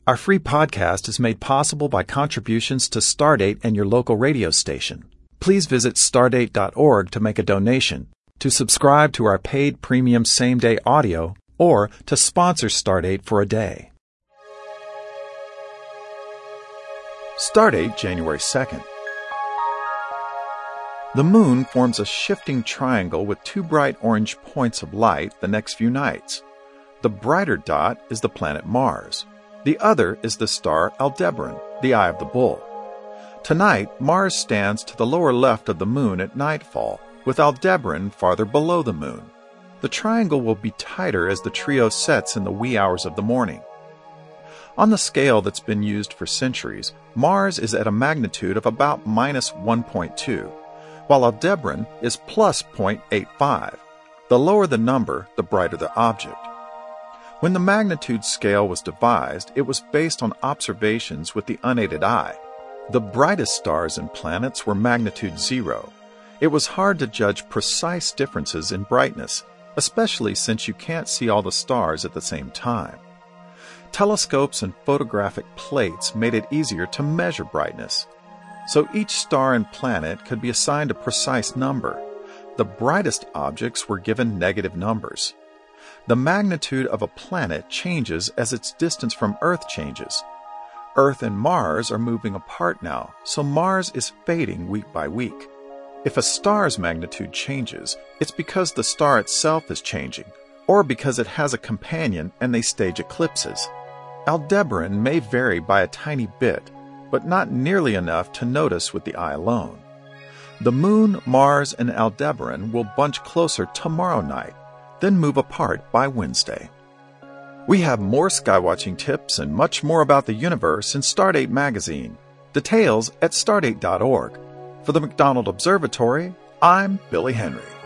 Our free podcast is made possible by contributions to Stardate and your local radio station. Please visit stardate.org to make a donation, to subscribe to our paid premium same-day audio, or to sponsor Stardate for a day. Stardate, January 2nd. The moon forms a shifting triangle with two bright orange points of light the next few nights. The brighter dot is the planet Mars. The other is the star Aldebaran, the Eye of the Bull. Tonight, Mars stands to the lower left of the moon at nightfall, with Aldebaran farther below the moon. The triangle will be tighter as the trio sets in the wee hours of the morning. On the scale that's been used for centuries, Mars is at a magnitude of about minus 1.2, while Aldebaran is plus 0.85. The lower the number, the brighter the object. When the magnitude scale was devised, it was based on observations with the unaided eye. The brightest stars and planets were magnitude 0. It was hard to judge precise differences in brightness, especially since you can't see all the stars at the same time. Telescopes and photographic plates made it easier to measure brightness. So each star and planet could be assigned a precise number. The brightest objects were given negative numbers. The magnitude of a planet changes as its distance from Earth changes. Earth and Mars are moving apart now, so Mars is fading week by week. If a star's magnitude changes, it's because the star itself is changing, or because it has a companion and they stage eclipses. Aldebaran may vary by a tiny bit, but not nearly enough to notice with the eye alone. The Moon, Mars, and Aldebaran will bunch closer tomorrow night, then move apart by Wednesday. We have more skywatching tips and much more about the universe in Stardate magazine. Details at stardate.org. For the McDonald Observatory, I'm Billy Henry.